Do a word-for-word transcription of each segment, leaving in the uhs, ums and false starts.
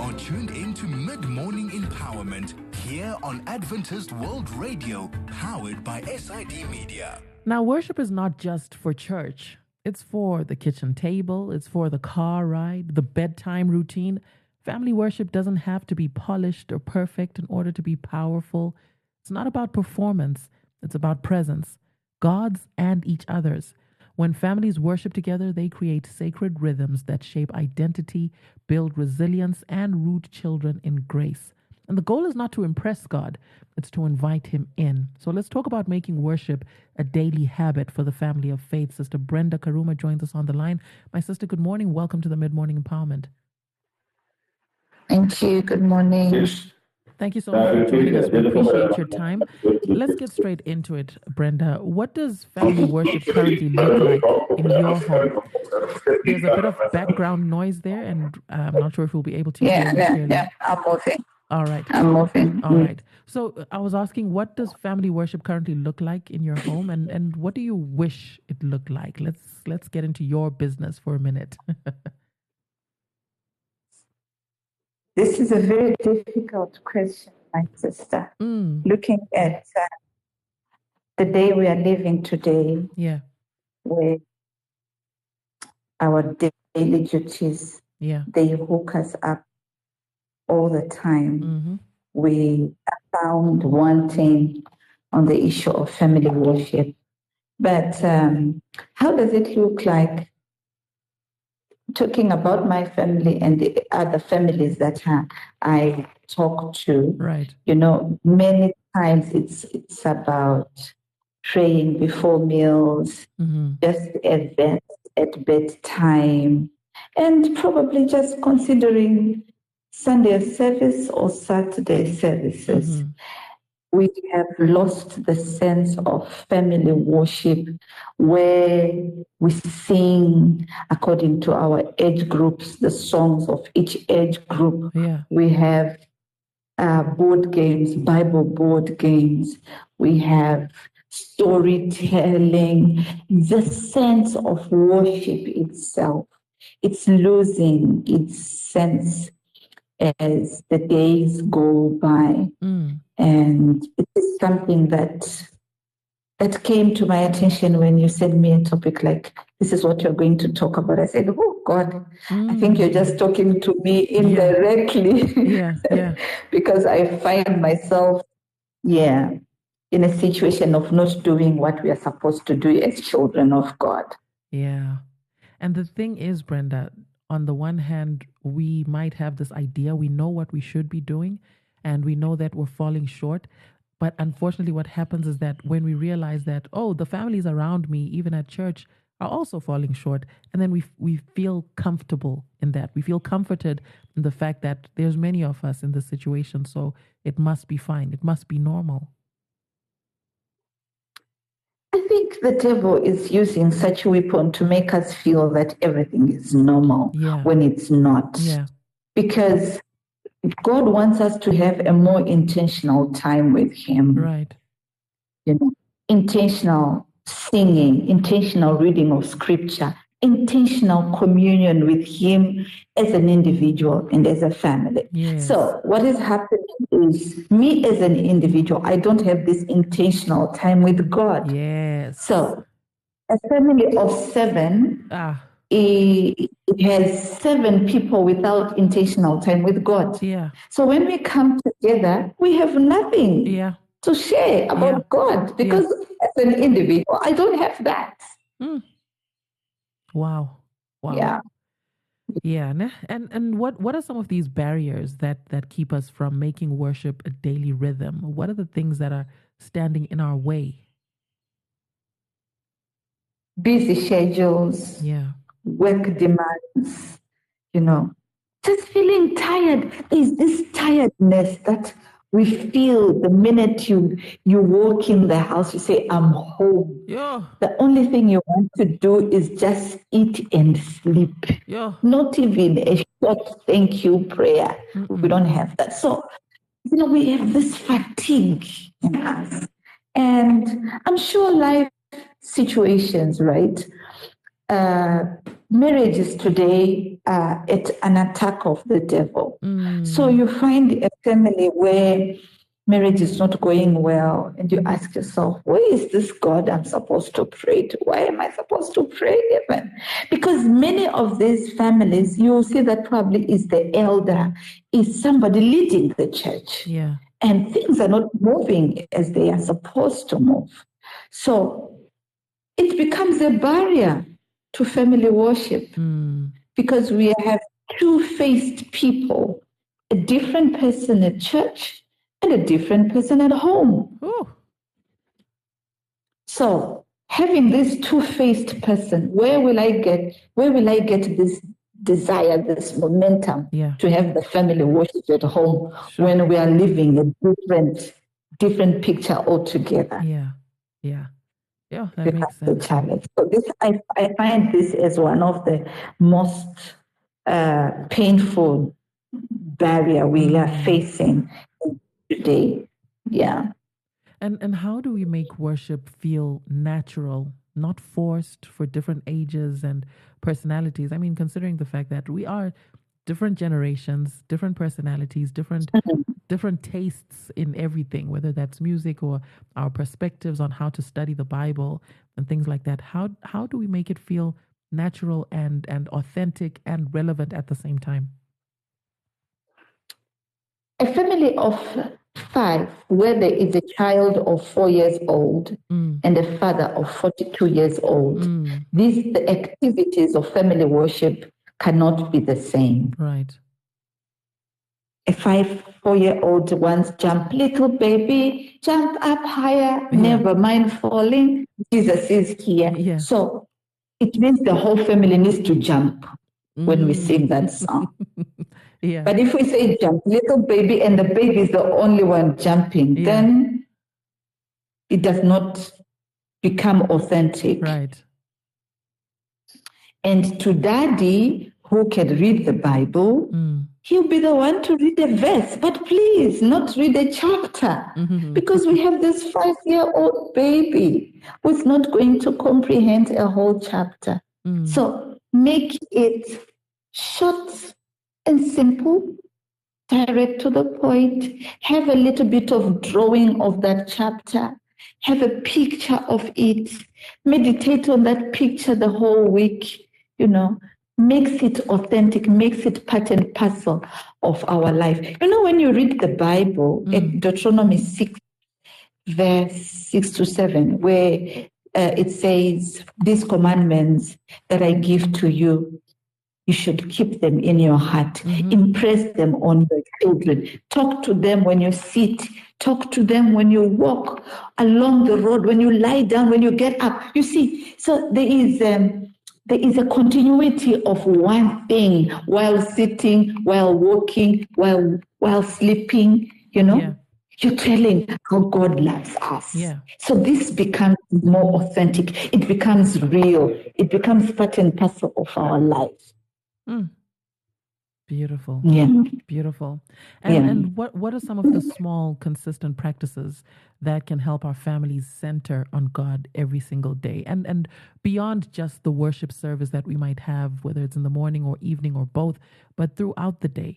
are tuned in to Mid-Morning Empowerment here on Adventist World Radio, powered by S I D Media. Now, worship is not just for church. It's for the kitchen table. It's for the car ride, the bedtime routine. Family worship doesn't have to be polished or perfect in order to be powerful. It's not about performance. It's about presence, God's and each other's. When families worship together, they create sacred rhythms that shape identity, build resilience, and root children in grace. And the goal is not to impress God, it's to invite him in. So let's talk about making worship a daily habit for the family of faith. Sister Brenda Karuma joins us on the line. My sister, good morning. Welcome to the Mid-Morning Empowerment. Thank you. Good morning. Thank you so much for joining us. We appreciate your time. Let's get straight into it, Brenda. What does family worship currently look like in your home? There's a bit of background noise there, and I'm not sure if we'll be able to Yeah, hear you yeah, clearly. yeah. I'm moving. All right. I'm moving. All right. So uh, I was asking, what does family worship currently look like in your home, and, and what do you wish it looked like? Let's let's get into your business for a minute. This is a very difficult question, my sister. Mm, Looking at uh, the day we are living today, yeah, where our daily duties, yeah. they hook us up all the time. Mm-hmm. We are found wanting on the issue of family worship. But um, how does it look like? Talking about my family and the other families that uh, I talk to, Right. you know, many times it's it's about praying before meals, Mm-hmm. just events at bedtime, and probably just considering Sunday service or Saturday services. Mm-hmm. We have lost the sense of family worship where we sing according to our age groups, the songs of each age group. Yeah. We have uh, board games, Bible board games. We have storytelling. The sense of worship itself, it's losing its sense as the days go by. Mm. And it is something that that came to my attention when you sent me a topic like, this is what you're going to talk about. I said, oh, God, Mm. I think you're just talking to me indirectly. Yeah, yeah. Because I find myself, yeah, in a situation of not doing what we are supposed to do as children of God. Yeah. And the thing is, Brenda, on the one hand, we might have this idea, we know what we should be doing, and we know that we're falling short. But unfortunately, what happens is that when we realize that, oh, the families around me, even at church, are also falling short, and then we we feel comfortable in that. We feel comforted in the fact that there's many of us in this situation, so it must be fine. It must be normal. I think the devil is using such a weapon to make us feel that everything is normal Yeah. when it's not. Yeah. Because God wants us to have a more intentional time with him. Right. You know, intentional singing, intentional reading of scripture, intentional communion with him as an individual and as a family. Yes. So what is happening is me as an individual, I don't have this intentional time with God. Yes. So a family of seven, Ah. it, it has seven people without intentional time with God. Yeah. So when we come together, we have nothing Yeah. to share about Yeah. God because as an individual, I don't have that. Mm. Wow. Wow. Yeah. Yeah. ne- And and what, what are some of these barriers that, that keep us from making worship a daily rhythm? What are the things that are standing in our way? Busy schedules, Yeah. work demands, you know, just feeling tired. There's this tiredness that we feel the minute you you walk in the house, you say, I'm home. Yeah. The only thing you want to do is just eat and sleep. Yeah. Not even a short thank you prayer. Mm-mm. We don't have that. So, you know, we have this fatigue in us. And I'm sure life situations, right? uh, marriages today are at an attack of the devil. Mm. So you find a family where marriage is not going well, and you ask yourself, where is this God I'm supposed to pray to? Why am I supposed to pray even? Because many of these families, you will see that probably is the elder, is somebody leading the church. Yeah. And things are not moving as they are supposed to move. So it becomes a barrier to family worship Mm. because we have two-faced people, a different person at church and a different person at home. Ooh. So having this two-faced person, where will I get, where will I get this desire, this momentum Yeah. to have the family worship at home Sure. when we are living a different, different picture altogether? Yeah. Yeah. Yeah, that makes The sense. challenge. So this, I, I find this as one of the most uh, painful barrier we are facing today. Yeah. And and how do we make worship feel natural, not forced for different ages and personalities? I mean, considering the fact that we are different generations, different personalities, different different tastes in everything, whether that's music or our perspectives on how to study the Bible and things like that. How how do we make it feel natural and and authentic and relevant at the same time? A family of five, where there is a child of four years old Mm. and a father of forty-two years old, Mm. these the activities of family worship cannot be the same. Right. A five, four-year-old wants jump, little baby, jump up higher, Yeah. never mind falling. Jesus is here. Yeah. So it means the whole family needs to jump when we Mm. sing that song. Yeah. But if we say jump, little baby, and the baby is the only one jumping, Yeah. then it does not become authentic. Right. And to daddy, who can read the Bible, Mm. he'll be the one to read a verse, but please not read a chapter, Mhm. because we have this five-year-old baby who's not going to comprehend a whole chapter. Mm. So make it short and simple, direct to the point. Have a little bit of drawing of that chapter. Have a picture of it. Meditate on that picture the whole week. You know, makes it authentic, makes it part and parcel of our life. You know, when you read the Bible, Mm. in Deuteronomy six, verse six to seven, where uh, it says, these commandments that I give to you, you should keep them in your heart. Mhm. Impress them on your children. Talk to them when you sit. Talk to them when you walk along the road, when you lie down, when you get up. You see, so there is um, there is a continuity of one thing while sitting, while walking, while while sleeping. You know, Yeah. you're telling how God loves us. Yeah. So this becomes more authentic. It becomes real. It becomes part and parcel of our life. Mm. Beautiful. Yeah. Beautiful. And Yeah. and what what are some of the small consistent practices that can help our families center on God every single day? And and beyond just the worship service that we might have, whether it's in the morning or evening or both, but throughout the day.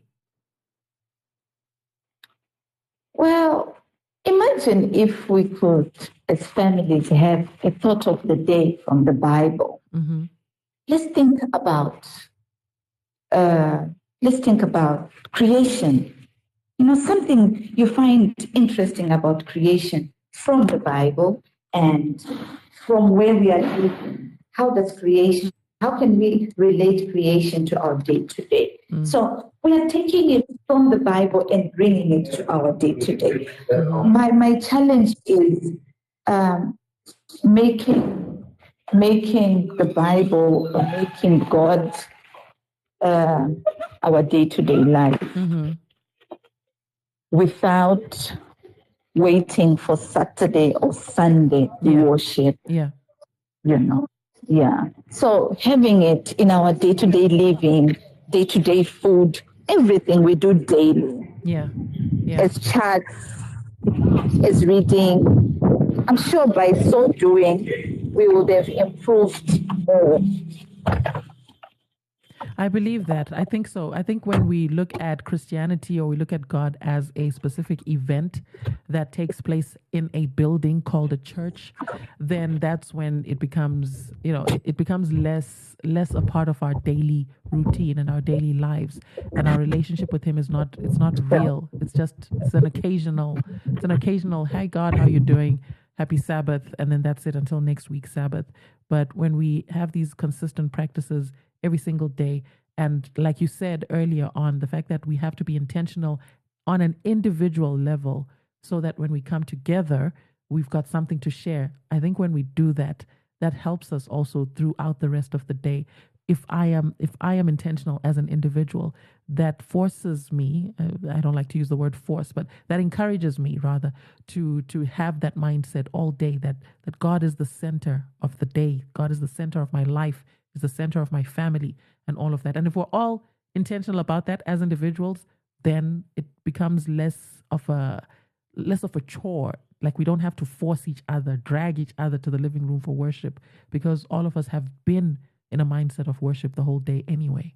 Well, imagine if we could, as families, have a thought of the day from the Bible. Mm-hmm. Let's think about uh, let's think about creation. You know, something you find interesting about creation from the Bible and from where we are living. How does creation, how can we relate creation to our day to day? So we are taking it from the Bible and bringing it to our day to day. My my challenge is um, making making the Bible or making God uh, our day to day life. Mm-hmm. Without waiting for Saturday or Sunday Yeah. worship, Yeah. you know. Yeah. So having it in our day-to-day living, day-to-day food, everything we do daily, Yeah. Yeah. as charts, as reading, I'm sure by so doing, we would have improved more I believe that. I think so. I think when we look at Christianity or we look at God as a specific event that takes place in a building called a church, then that's when it becomes, you know, it, it becomes less less a part of our daily routine and our daily lives. And our relationship with him is not it's not real. It's just it's an occasional it's an occasional, "Hi God, how you doing? Happy Sabbath," and then that's it until next week's Sabbath. But when we have these consistent practices every single day, and like you said earlier on, the fact that we have to be intentional on an individual level so that when we come together, we've got something to share. I think when we do that, that helps us also throughout the rest of the day. If I am if I am intentional as an individual, that forces me, uh, I don't like to use the word force, but that encourages me rather to to have that mindset all day that that God is the center of the day. God is the center of my life, is the center of my family and all of that. And if we're all intentional about that as individuals, then it becomes less of a less of a chore. Like we don't have to force each other, drag each other to the living room for worship, because all of us have been in a mindset of worship the whole day anyway.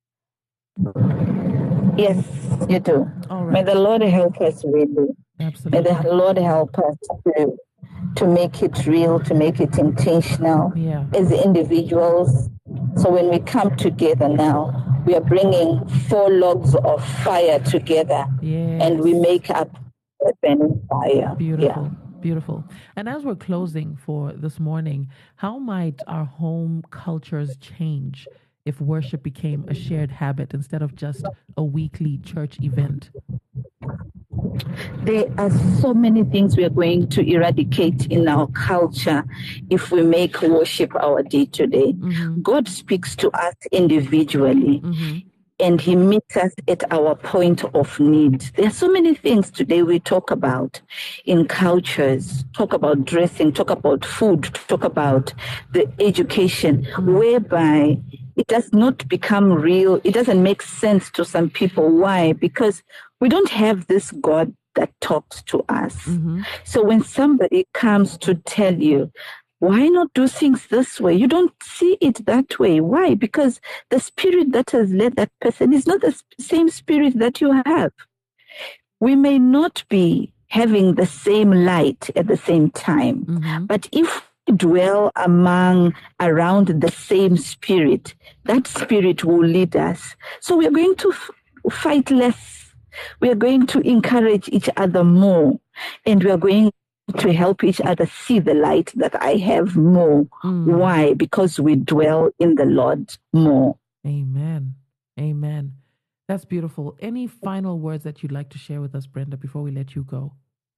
Yes, you do. All right. May the Lord help us really. Absolutely. May the Lord help us to, to make it real, to make it intentional Yeah. as individuals. So when we come together now, we are bringing four logs of fire together, Yes. and we make up a burning fire. Beautiful. Yeah. Beautiful. And as we're closing for this morning, how might our home cultures change if worship became a shared habit instead of just a weekly church event? There are so many things we are going to eradicate in our culture if we make worship our day to day. God speaks to us individually. Mm-hmm. And he meets us at our point of need. There are so many things today we talk about in cultures, talk about dressing, talk about food, talk about the education, whereby it does not become real. It doesn't make sense to some people. Why? Because we don't have this God that talks to us. Mm-hmm. So when somebody comes to tell you, why not do things this way? You don't see it that way. Why? Because the spirit that has led that person is not the same spirit that you have. We may not be having the same light at the same time, Mm-hmm. but if we dwell among, around the same spirit, that spirit will lead us. So we are going to f- fight less. We are going to encourage each other more, and we are going to help each other see the light that I have more. Mm. Why? Because we dwell in the Lord more. Amen. Amen. That's beautiful. Any final words that you'd like to share with us, Brenda, before we let you go?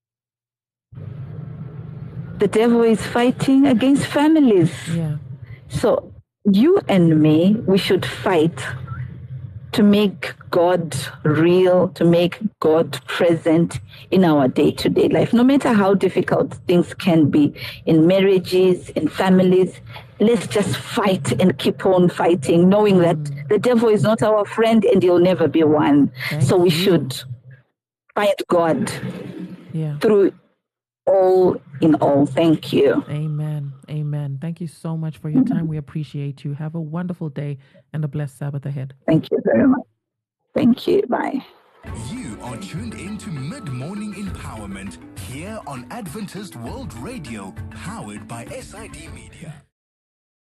The devil is fighting against families. Yeah. So you and me, we should fight to make God real, to make God present in our day-to-day life. No matter how difficult things can be in marriages, in families, let's just fight and keep on fighting, knowing that the devil is not our friend and he'll never be one. Thank so we you. should fight God Yeah. through all in all. Thank you. Amen. Amen. Thank you so much for your time. We appreciate you. Have a wonderful day and a blessed Sabbath ahead. Thank you very much. Thank you. Bye. You are tuned in to Mid-Morning Empowerment here on Adventist World Radio, powered by S I D Media.